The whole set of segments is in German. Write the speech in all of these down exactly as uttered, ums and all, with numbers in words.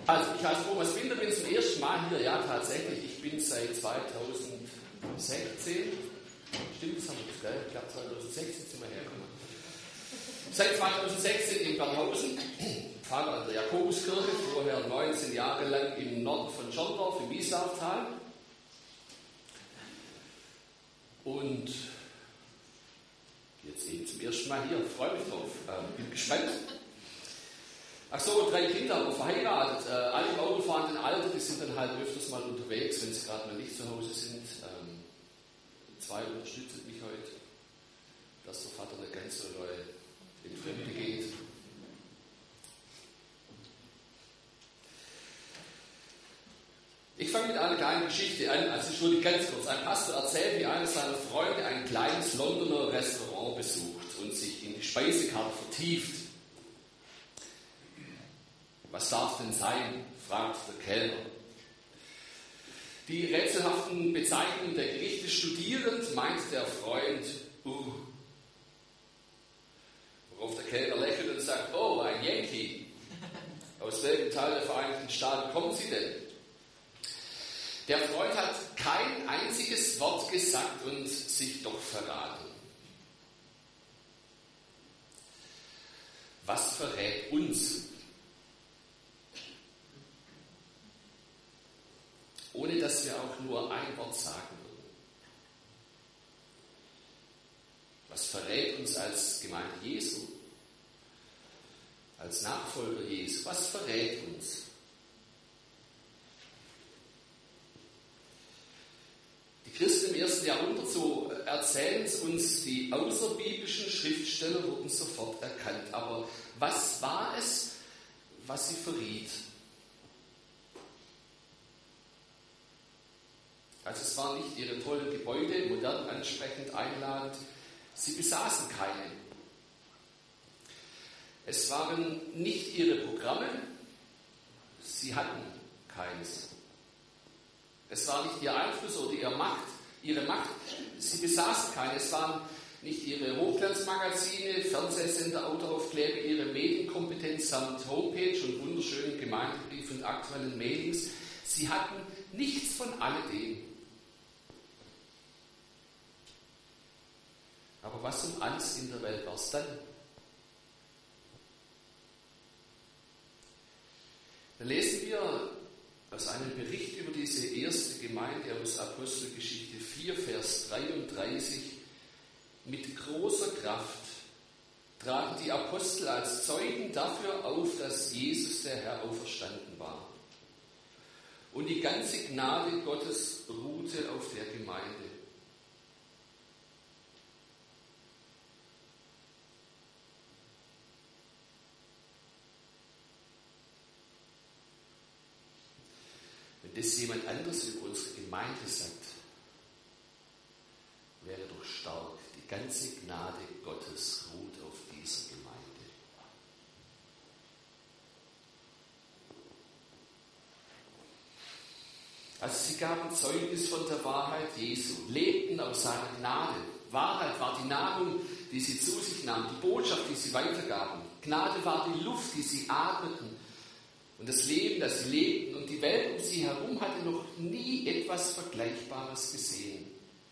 Also, ich heiße Thomas Winter, bin zum ersten Mal hier. Ja, tatsächlich, ich bin seit zweitausendsechzehn, stimmt das, haben wir das, gell? Ich glaube zweitausendsechzehn sind wir hergekommen. Seit zweitausendsechzehn in Bernhausen, Pfarrer an der Jakobuskirche, vorher neunzehn Jahre lang im Norden von Schorndorf, im Wieslauftal. Und jetzt eben zum ersten Mal hier, freue mich drauf, ähm, bin gespannt. Ach so, drei Kinder, aber verheiratet, äh, alle im autofahrenden Alter, die sind dann halt öfters mal unterwegs, wenn sie gerade mal nicht zu Hause sind. Ähm, zwei unterstützen mich heute, dass der Vater nicht ganz so neu in Fremde geht. Ich fange mit einer kleinen Geschichte an, also schon ganz kurz. Ein Pastor erzählt, wie einer seiner Freunde ein kleines Londoner Restaurant besucht und sich in die Speisekarte vertieft. Was darf denn sein? Fragt der Kellner. Die rätselhaften Bezeichnungen der Gerichte studierend, meint der Freund, uh. Worauf der Kellner lächelt und sagt, oh, ein Yankee. Aus welchem Teil der Vereinigten Staaten kommen Sie denn? Der Freund hat kein einziges Wort gesagt und sich doch verraten. Was verrät uns? Ohne dass wir auch nur ein Wort sagen würden. Was verrät uns als Gemeinde Jesu? Als Nachfolger Jesu? Was verrät uns? Die Christen im ersten Jahrhundert, so erzählen es uns, die außerbiblischen Schriftsteller wurden sofort erkannt. Aber was war es, was sie verriet? Also es waren nicht ihre tollen Gebäude, modern, ansprechend, einladend. Sie besaßen keine. Es waren nicht ihre Programme. Sie hatten keines. Es war nicht ihr Einfluss oder ihre Macht. Ihre Macht. Sie besaßen keine. Es waren nicht ihre Hochglanzmagazine, Fernsehsender, Autoaufkleber, ihre Medienkompetenz samt Homepage und wunderschönen Gemeindebriefen und aktuellen Mailings. Sie hatten nichts von alledem. Aber was um alles in der Welt war es dann? Da lesen wir aus einem Bericht über diese erste Gemeinde aus Apostelgeschichte vier, Vers dreiunddreißig. Mit großer Kraft traten die Apostel als Zeugen dafür auf, dass Jesus der Herr auferstanden war. Und die ganze Gnade Gottes ruhte auf der Gemeinde. Wenn das jemand anderes über unsere Gemeinde sagt, wäre doch stark. Die ganze Gnade Gottes ruht auf dieser Gemeinde. Also sie gaben Zeugnis von der Wahrheit Jesu, lebten aus seiner Gnade. Wahrheit war die Nahrung, die sie zu sich nahmen, die Botschaft, die sie weitergaben. Gnade war die Luft, die sie atmeten und das Leben, das sie lebten. Und die Welt um sie herum hatte noch nie etwas Vergleichbares gesehen.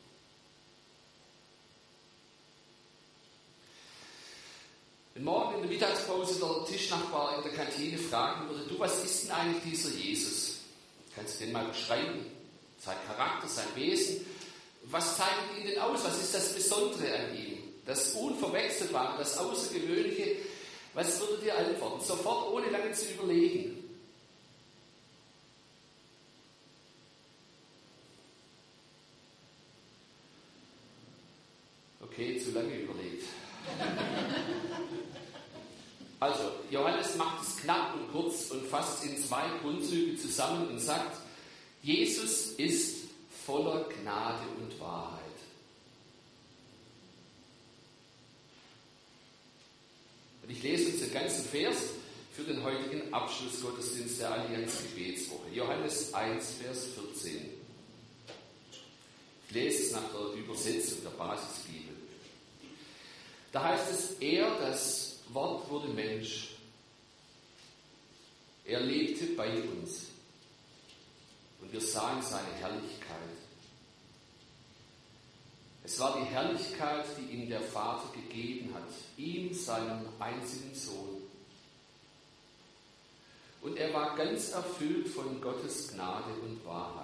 Wenn morgen in der Mittagspause der Tischnachbar in der Kantine fragen würde, du, was ist denn eigentlich dieser Jesus? Kannst du den mal beschreiben? Sein Charakter, sein Wesen. Was zeichnet ihn denn aus? Was ist das Besondere an ihm? Das Unverwechselbare, das Außergewöhnliche. Was würdet ihr antworten? Sofort, ohne lange zu überlegen. Okay, zu lange überlegt. Also, Johannes macht es knapp und kurz und fasst in zwei Grundzüge zusammen und sagt, Jesus ist voller Gnade und Wahrheit. Und ich lese uns den ganzen Vers für den heutigen Abschlussgottesdienst der Allianz-Gebetswoche. Johannes eins, Vers vierzehn. Ich lese es nach der Übersetzung der Basisbibel. Da heißt es, er, das Wort wurde Mensch Er lebte bei uns und wir sahen seine Herrlichkeit. Es war die Herrlichkeit, die ihm der Vater gegeben hat, ihm, seinem einzigen Sohn. Und er war ganz erfüllt von Gottes Gnade und Wahrheit.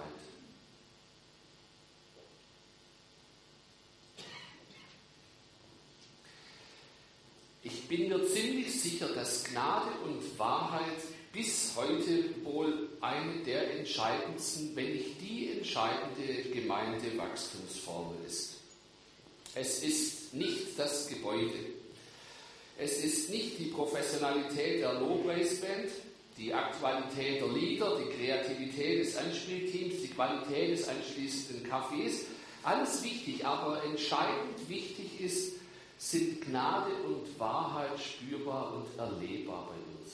Ich bin mir ziemlich sicher, dass Gnade und Wahrheit bis heute wohl eine der entscheidendsten, wenn nicht die entscheidende Gemeindewachstumsformel ist. Es ist nicht das Gebäude. Es ist nicht die Professionalität der Low-Brace-Band, die Aktualität der Lieder, die Kreativität des Anspielteams, die Qualität des anschließenden Cafés. Alles wichtig, aber entscheidend wichtig ist, sind Gnade und Wahrheit spürbar und erlebbar bei uns.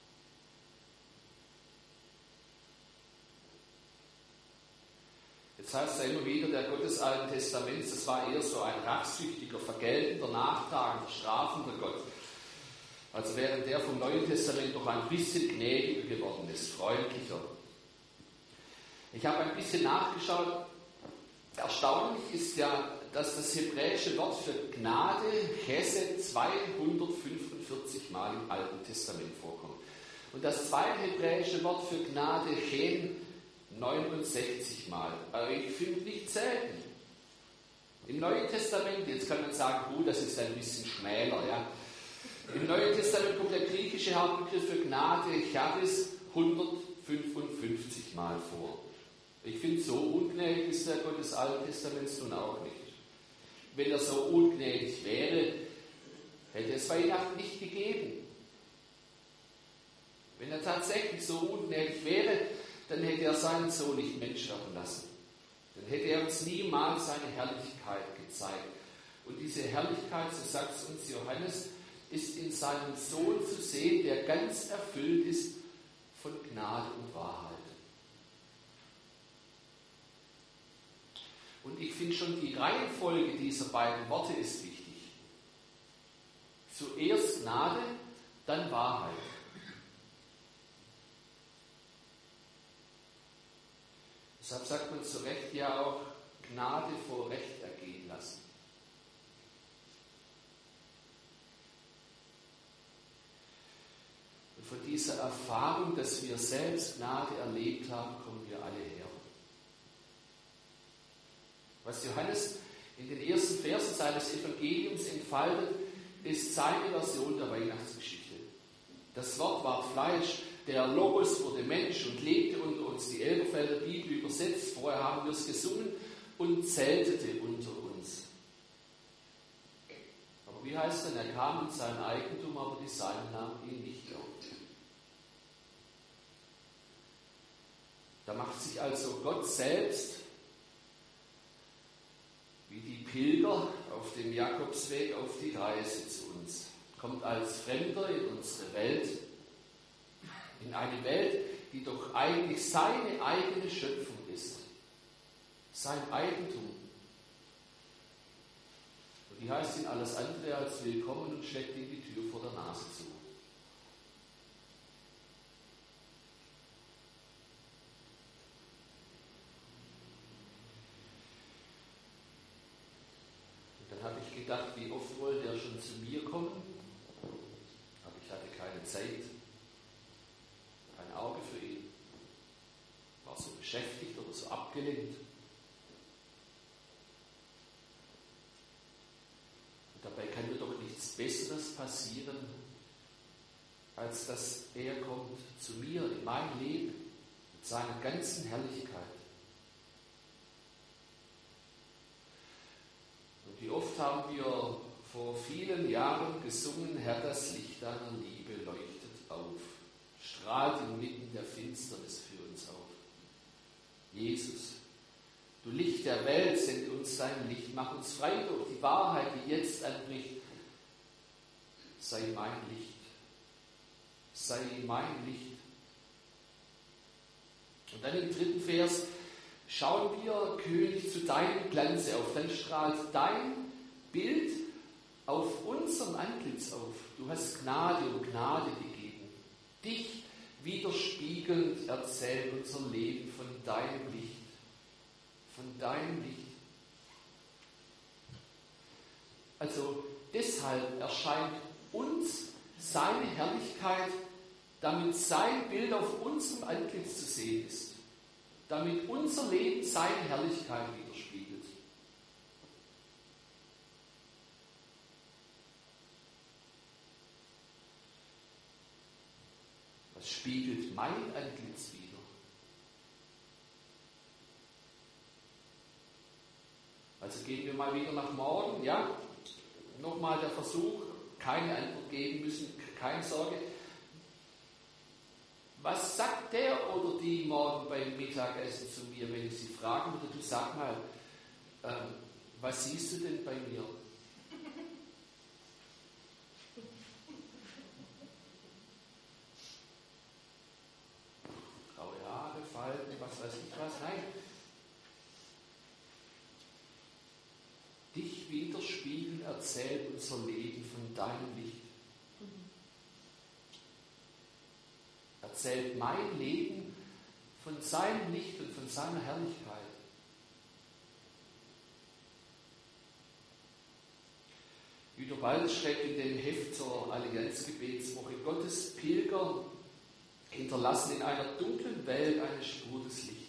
Jetzt heißt es ja immer wieder, der Gott des Alten Testaments, das war eher so ein rachsüchtiger, vergeltender, nachtragender, strafender Gott. Also während der vom Neuen Testament doch ein bisschen gnädiger geworden ist, freundlicher. Ich habe ein bisschen nachgeschaut. Erstaunlich ist ja, dass das hebräische Wort für Gnade, Chesed, zweihundertfünfundvierzig Mal im Alten Testament vorkommt. Und das zweite hebräische Wort für Gnade, Chen, neunundsechzig Mal. Aber ich finde nicht selten. Im Neuen Testament, jetzt kann man sagen, oh, das ist ein bisschen schmäler, ja. Im Neuen Testament kommt der griechische Hauptbegriff für Gnade, Charis, hundertfünfundfünfzig Mal vor. Ich finde, so ungnädig ist der Gott des Alten Testaments nun auch nicht. Wenn er so ungnädig wäre, hätte es Weihnachten nicht gegeben. Wenn er tatsächlich so ungnädig wäre, dann hätte er seinen Sohn nicht Mensch werden lassen. Dann hätte er uns niemals seine Herrlichkeit gezeigt. Und diese Herrlichkeit, so sagt es uns Johannes, ist in seinem Sohn zu sehen, der ganz erfüllt ist von Gnade und Wahrheit. Und ich finde schon, die Reihenfolge dieser beiden Worte ist wichtig. Zuerst Gnade, dann Wahrheit. Deshalb sagt man zu Recht ja auch, Gnade vor Recht ergehen lassen. Und von dieser Erfahrung, dass wir selbst Gnade erlebt haben, kommen wir alle her. Was Johannes in den ersten Versen seines Evangeliums entfaltet, ist seine Version der Weihnachtsgeschichte. Das Wort ward Fleisch, der Logos wurde Mensch und lebte unter uns. Die Elberfelder Bibel übersetzt, vorher haben wir es gesungen, und zeltete unter uns. Aber wie heißt denn, er kam in sein Eigentum, aber die Seinen nahmen ihn nicht auf. Da macht sich also Gott selbst wie die Pilger auf dem Jakobsweg auf die Reise zu uns. Kommt als Fremder in unsere Welt, in eine Welt, die doch eigentlich seine eigene Schöpfung ist, sein Eigentum. Und die heißt ihn alles andere als willkommen und schlägt ihm die Tür vor der Nase zu. Und dann habe ich gedacht, wie oft wollte er schon zu mir kommen? Aber ich hatte keine Zeit. Kein Auge für ihn. War so beschäftigt oder so abgelenkt. Und dabei kann mir doch nichts Besseres passieren, als dass er kommt zu mir in mein Leben mit seiner ganzen Herrlichkeit. Und wie oft haben wir vor vielen Jahren gesungen, Herr, das Licht deiner Liebe leuchtet auf. Strahlt inmitten der Finsternis für uns auf. Jesus, du Licht der Welt, sende uns dein Licht, mach uns frei durch die Wahrheit, die jetzt anbricht. Sei mein Licht, sei mein Licht. Und dann im dritten Vers, schauen wir, König, zu deinem Glanze auf, dann strahlt dein Bild auf unserem Antlitz auf. Du hast Gnade und Gnade gegeben. Dich widerspiegelnd erzählt unser Leben von deinem Licht. Von deinem Licht. Also deshalb erscheint uns seine Herrlichkeit, damit sein Bild auf unserem Antlitz zu sehen ist. Damit unser Leben seine Herrlichkeit widerspiegelt. Was spiegelt mein Antlitz wider? Also gehen wir mal wieder nach morgen, ja? Nochmal der Versuch, keine Antwort geben müssen, keine Sorge. Was sagt der oder die morgen beim Mittagessen zu mir, wenn ich sie fragen würde, du sag mal, ähm, was siehst du denn bei mir? Graue Haare, Falten, was weiß ich was, nein. Dich widerspiegeln, erzählt unser Leben von deinem Licht. Erzählt mein Leben von seinem Licht und von seiner Herrlichkeit. Jüder Balz schreibt in dem Heft zur Allianzgebetswoche: Gottes Pilger hinterlassen in einer dunklen Welt eine Spur des Lichts.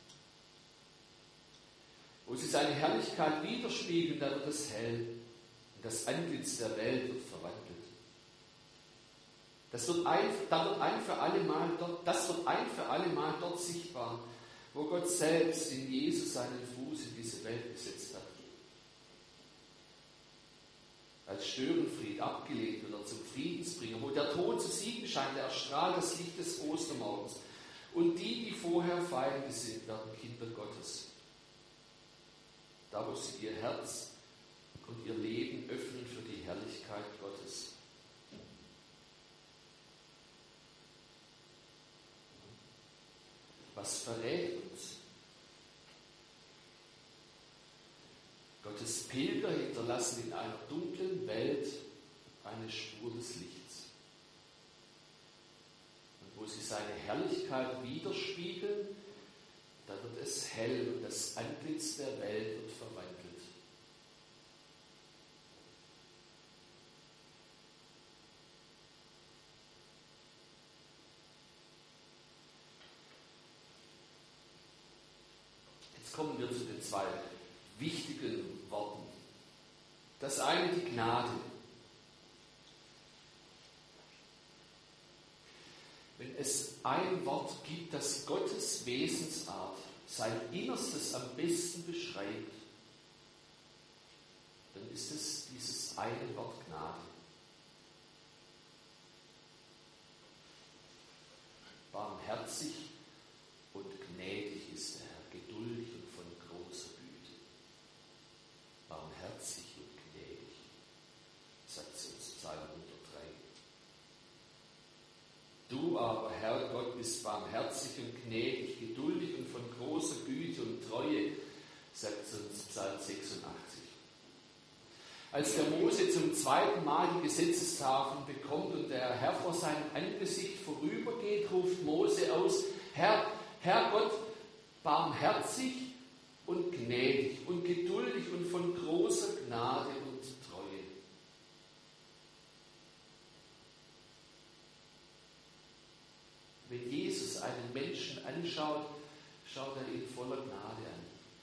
Wo sie seine Herrlichkeit widerspiegeln, da wird es hell und das Antlitz der Welt wird verwandelt. Das wird ein, da wird ein für alle Mal dort, das wird ein für alle Mal dort sichtbar, wo Gott selbst in Jesus seinen Fuß in diese Welt gesetzt hat. Als Störenfried abgelehnt oder zum Friedensbringer, wo der Tod zu siegen scheint, der erstrahlt das Licht des Ostermorgens. Und die, die vorher Feinde sind, werden Kinder Gottes. Da, wo sie ihr Herz und ihr Leben öffnen für die Herrlichkeit Gottes. Was verrät uns? Gottes Pilger hinterlassen in einer dunklen Welt eine Spur des Lichts. Und wo sie seine Herrlichkeit widerspiegeln, da wird es hell und das Antlitz der Welt wird verwandelt. Jetzt kommen wir zu den zwei wichtigen Worten. Das eine, die Gnade. Wenn es ein Wort gibt, das Gottes Wesensart, sein Innerstes am besten beschreibt, dann ist es dieses eine Wort Gnade. Barmherzig und gnädig ist der Herr, geduldig und von großer Güte. Barmherzig und gnädig, sagt sie uns Psalm hundertdrei. Du aber, Herr Gott, bist barmherzig und gnädig, geduldig und von großer Güte und Treue, sagt uns Psalm sechsundachtzig. Als der Mose zum zweiten Mal die Gesetzestafeln bekommt und der Herr vor seinem Angesicht vorübergeht, ruft Mose aus: Herr, Herr Gott, barmherzig und gnädig und geduldig und von großer Gnade und Treue. Wenn Jesus einen Menschen anschaut, schaut er ihn voller Gnade an.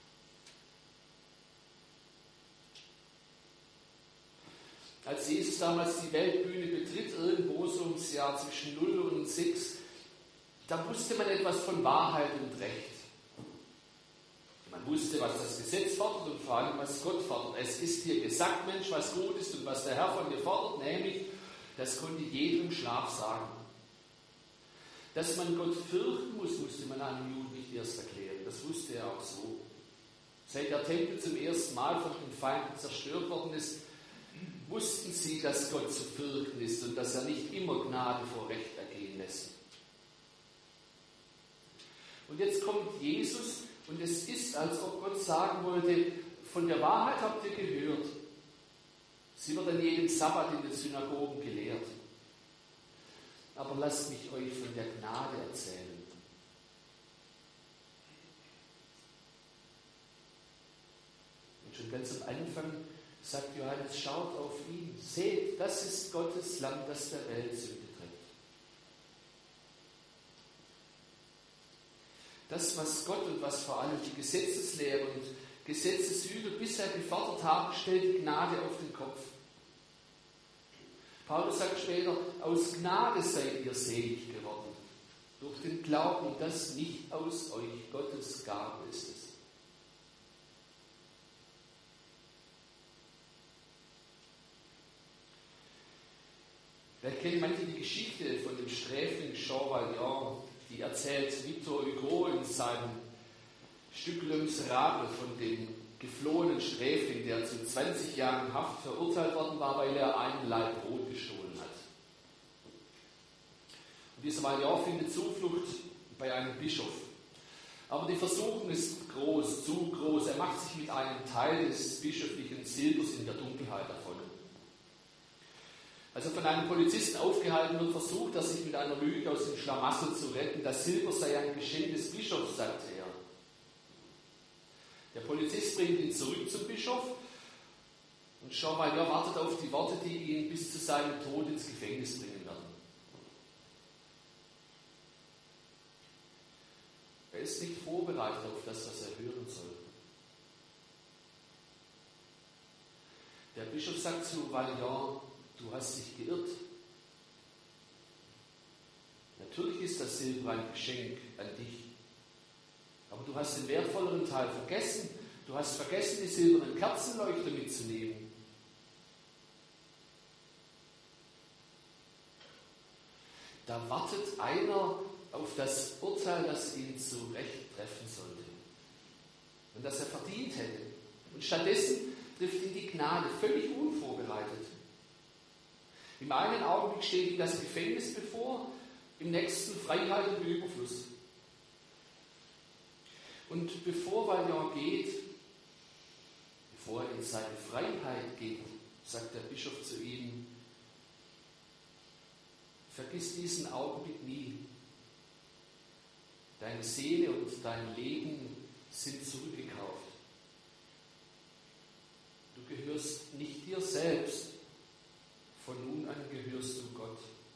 Als Jesus damals die Weltbühne betritt, irgendwo so ums Jahr zwischen null und sechs, da wusste man etwas von Wahrheit und Recht. Man wusste, was das Gesetz fordert und vor allem, was Gott fordert. Es ist dir gesagt, Mensch, was gut ist und was der Herr von dir fordert, nämlich, das konnte jedem im Schlaf sagen. Dass man Gott fürchten muss, musste man einem Juden nicht erst erklären. Das wusste er auch so. Seit der Tempel zum ersten Mal von den Feinden zerstört worden ist, wussten sie, dass Gott zu fürchten ist und dass er nicht immer Gnade vor Recht ergehen lässt. Und jetzt kommt Jesus und es ist, als ob Gott sagen wollte: Von der Wahrheit habt ihr gehört. Sie wird an jedem Sabbat in den Synagogen gelehrt. aber lasst mich euch von der Gnade erzählen. Und schon ganz am Anfang sagt Johannes, schaut auf ihn, seht, das ist Gottes Lamm, das der Welt Sünde trägt. Das, was Gott und was vor allem die Gesetzeslehre und Gesetzeshüter bisher gefordert haben, stellt die Gnade auf den Kopf. Paulus sagt später, aus Gnade seid ihr selig geworden, durch den Glauben, und das nicht aus euch, Gottes Gabe ist es. Vielleicht kennen manche die Geschichte von dem Sträfling Jean Valjean, die erzählt Victor Hugo in seinem Stück Le Miserable von dem geflohenen Sträfling, der zu zwanzig Jahren Haft verurteilt worden war, weil er einen Laib Brot gestohlen hat. Und dieser Valjean findet Zuflucht bei einem Bischof. Aber die Versuchung ist groß, zu groß. Er macht sich mit einem Teil des bischöflichen Silbers in der Dunkelheit davon. Als er von einem Polizisten aufgehalten wird, versucht er sich mit einer Lüge aus dem Schlamassel zu retten. Das Silber sei ein Geschenk des Bischofs, sagte er. Der Polizist bringt ihn zurück zum Bischof und Jean Valjean wartet auf die Worte, die ihn bis zu seinem Tod ins Gefängnis bringen werden. Er ist nicht vorbereitet auf das, was er hören soll. Der Bischof sagt zu Valjean, du hast dich geirrt. Natürlich ist das Silber ein Geschenk an dich. Aber du hast den wertvolleren Teil vergessen. Du hast vergessen, die silbernen Kerzenleuchter mitzunehmen. Da wartet einer auf das Urteil, das ihn zu Recht treffen sollte. Und das er verdient hätte. Und stattdessen trifft ihn die Gnade völlig unvorbereitet. Im einen Augenblick steht ihm das Gefängnis bevor, im nächsten Freiheit und Überfluss. Und bevor Valjean geht, bevor er in seine Freiheit geht, sagt der Bischof zu ihm, vergiss diesen Augenblick nie. Deine Seele und dein Leben sind zurückgekauft. Du gehörst nicht dir selbst, von nun an gehörst du Gott.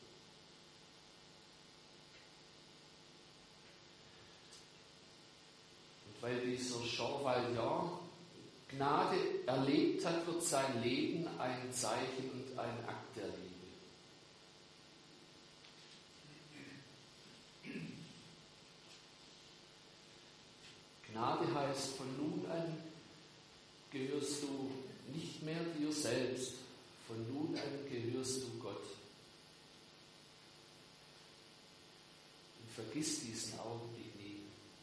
Weil dieser Jean Valjean Gnade erlebt hat, wird sein Leben ein Zeichen und ein Akt der Liebe. Gnade heißt, von nun an gehörst du nicht mehr dir selbst, von nun an gehörst du Gott. Und vergiss diesen Augenblick nie.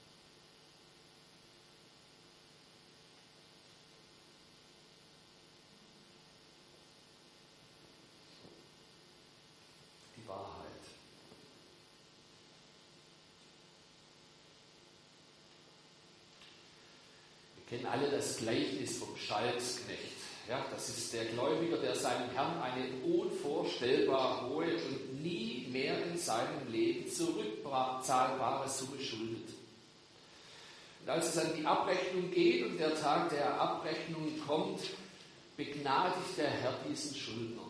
Wir kennen alle das Gleichnis vom Schalksknecht. Ja, das ist der Gläubiger, der seinem Herrn eine unvorstellbar hohe und nie mehr in seinem Leben zurückzahlbare Summe schuldet. Und als es an die Abrechnung geht und der Tag der Abrechnung kommt, begnadigt der Herr diesen Schuldner.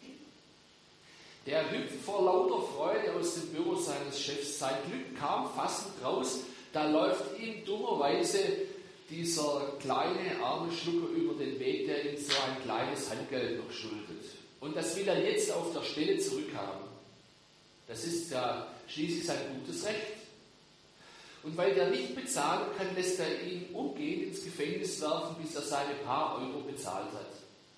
Der hüpft vor lauter Freude aus dem Büro seines Chefs, sein Glück kaum fassend raus, da läuft ihm dummerweise dieser kleine arme Schlucker über den Weg, der ihm so ein kleines Handgeld noch schuldet. Und das will er jetzt auf der Stelle zurückhaben. Das ist ja schließlich sein gutes Recht. Und weil der nicht bezahlen kann, lässt er ihn umgehend ins Gefängnis werfen, bis er seine paar Euro bezahlt hat.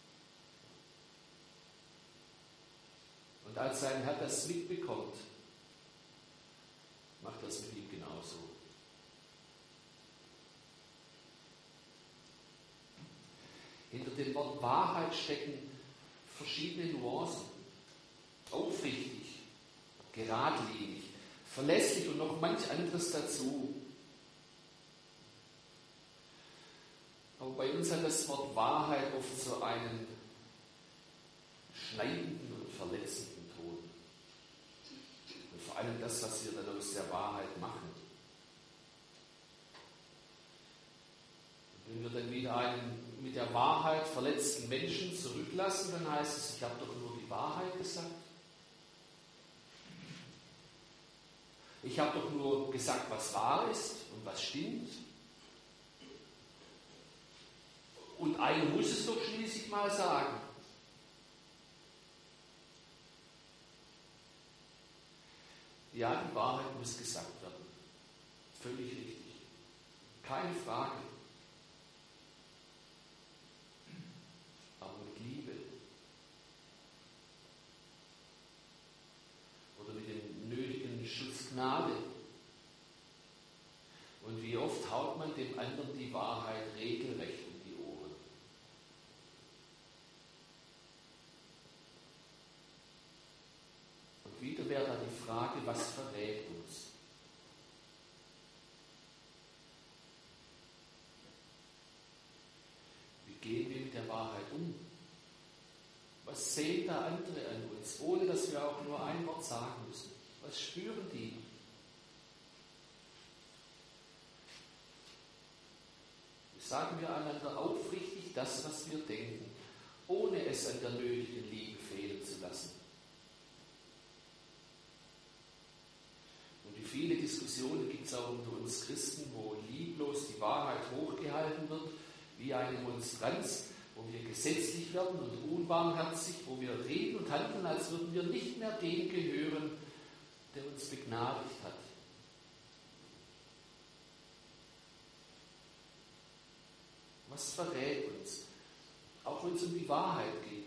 Und als sein Herr das mitbekommt, macht er es mit ihm genauso. Hinter dem Wort Wahrheit stecken verschiedene Nuancen. Aufrichtig, geradlinig, verlässlich und noch manch anderes dazu. Aber bei uns hat das Wort Wahrheit oft so einen schneidenden und verletzenden Ton. vor allem das, was wir dann aus der Wahrheit machen. Und wenn wir dann wieder einen mit der Wahrheit verletzten Menschen zurücklassen, dann heißt es, ich habe doch nur die Wahrheit gesagt. Ich habe doch nur gesagt, was wahr ist und was stimmt. Und einer muss es doch schließlich mal sagen. Ja, die Wahrheit muss gesagt werden. Völlig richtig. Keine Frage. Aber mit Liebe. Oder mit dem nötigen Schutz Gnade. Und wie oft haut man dem anderen die Wahrheit regelrecht um die Ohren. Und wieder wäre da die Frage, was verrät uns? Wie gehen wir mit der Wahrheit um? Was sehen da andere an uns, ohne dass wir auch nur ein Wort sagen müssen? Was spüren die? Sagen wir einander aufrichtig das, was wir denken, ohne es an der nötigen Liebe fehlen zu lassen. Und wie viele Diskussionen gibt es auch unter uns Christen, wo lieblos die Wahrheit hochgehalten wird, wie eine Monstranz, wo wir gesetzlich werden und unbarmherzig, wo wir reden und handeln, als würden wir nicht mehr dem gehören, der uns begnadigt hat. Was verrät uns? Auch wenn es um die Wahrheit geht.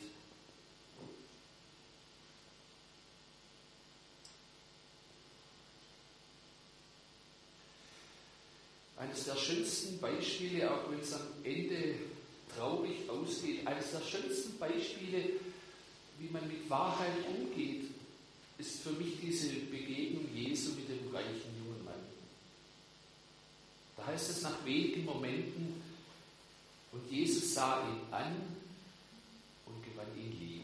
Eines der schönsten Beispiele, auch wenn es am Ende traurig ausgeht, eines der schönsten Beispiele, wie man mit Wahrheit umgeht, ist für mich diese Begegnung Jesu mit dem reichen jungen Mann. Da heißt es nach wenigen Momenten, und Jesus sah ihn an und gewann ihn lieb.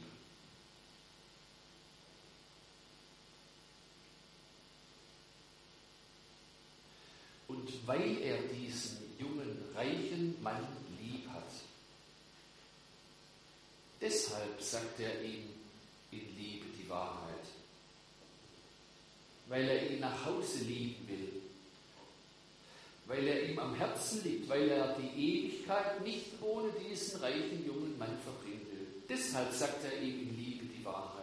Und weil er diesen jungen, reichen Mann lieb hat, deshalb sagt er ihm in Liebe die Wahrheit. Weil er ihn nach Hause lieben will. Weil er ihm am Herzen liegt, weil er die Ewigkeit nicht ohne diesen reichen jungen Mann verbringen will. Deshalb sagt er ihm in Liebe die Wahrheit.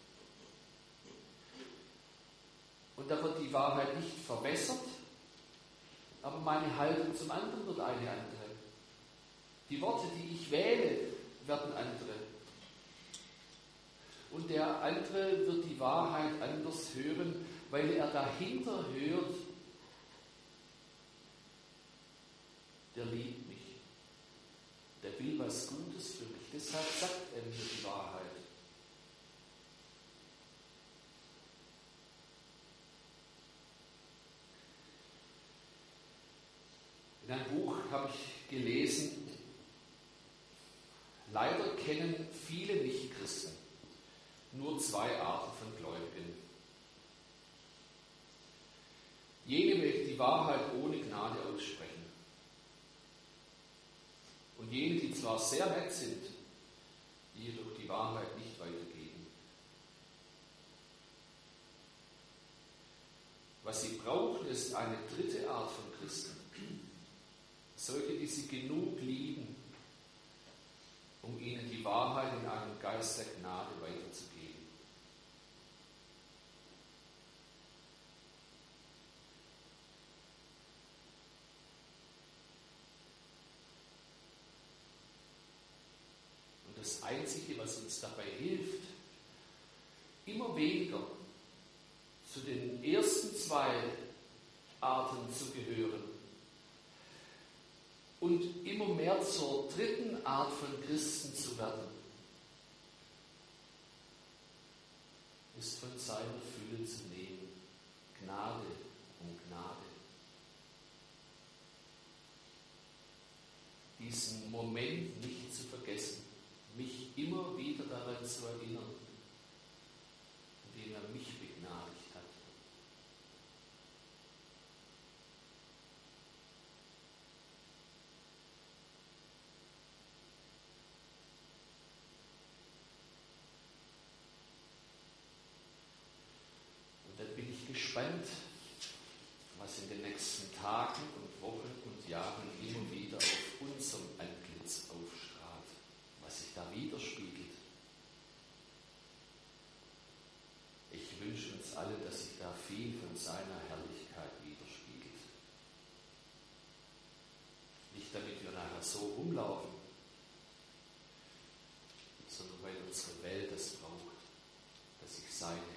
Und da wird die Wahrheit nicht verwässert, aber meine Haltung zum anderen wird eine andere. Die Worte, die ich wähle, werden andere. Und der andere wird die Wahrheit anders hören, weil er dahinter hört, der liebt mich. Der will was Gutes für mich. Deshalb sagt er mir die Wahrheit. In einem Buch habe ich gelesen, leider kennen viele Nichtchristen nur zwei Arten von Gläubigen. Jene, welche die Wahrheit ohne Gnade aussprechen. Und jene, die zwar sehr nett sind, die jedoch die Wahrheit nicht weitergeben. Was sie brauchen, ist eine dritte Art von Christen. Solche, die sie genug lieben, um ihnen die Wahrheit in einem Geist der Gnade weiterzugeben. Das Einzige, was uns dabei hilft, immer weniger zu den ersten zwei Arten zu gehören und immer mehr zur dritten Art von Christen zu werden, ist von seiner Fülle zu nehmen. Gnade um Gnade. Diesen Moment nicht zu vergessen. Mich immer wieder daran zu erinnern, indem er mich begnadigt hat. gespannt, was in den nächsten Tagen und Wochen und Jahren immer wieder auf unserem Antlitz aufstrahlt, was sich da widerspiegelt. Ich wünsche uns alle, dass sich da viel von seiner Herrlichkeit widerspiegelt. Nicht damit wir nachher so rumlaufen, sondern weil unsere Welt das braucht, dass sich seine